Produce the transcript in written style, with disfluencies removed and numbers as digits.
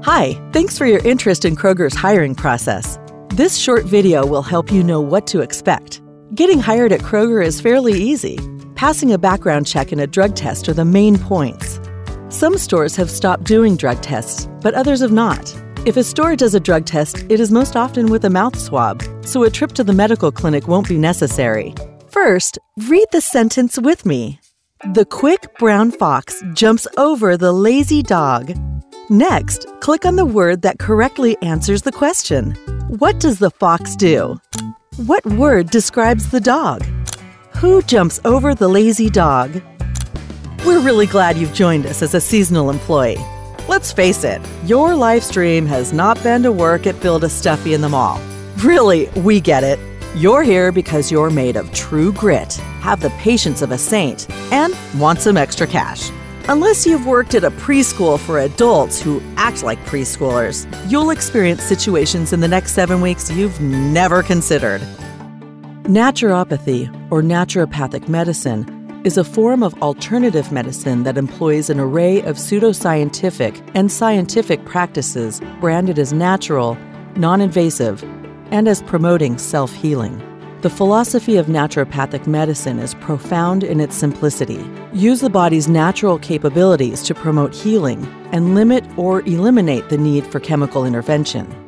Hi, thanks for your interest in Kroger's hiring process. This short video will help you know what to expect. Getting hired at Kroger is fairly easy. Passing a background check and a drug test are the main points. Some stores have stopped doing drug tests, but others have not. If a store does a drug test, it is most often with a mouth swab, so a trip to the medical clinic won't be necessary. First, read the sentence with me. The quick brown fox jumps over the lazy dog. Next, click on the word that correctly answers the question. What does the fox do? What word describes the dog? Who jumps over the lazy dog? We're really glad you've joined us as a seasonal employee. Let's face it, your life's dream has not been to work at Build-A-Stuffy in the mall. Really, we get it. You're here because you're made of true grit, have the patience of a saint, and want some extra cash. Unless you've worked at a preschool for adults who act like preschoolers, you'll experience situations in the next 7 weeks you've never considered. Naturopathy, or naturopathic medicine, is a form of alternative medicine that employs an array of pseudoscientific and scientific practices branded as natural, non-invasive, and as promoting self-healing. The philosophy of naturopathic medicine is profound in its simplicity. Use the body's natural capabilities to promote healing and limit or eliminate the need for chemical intervention.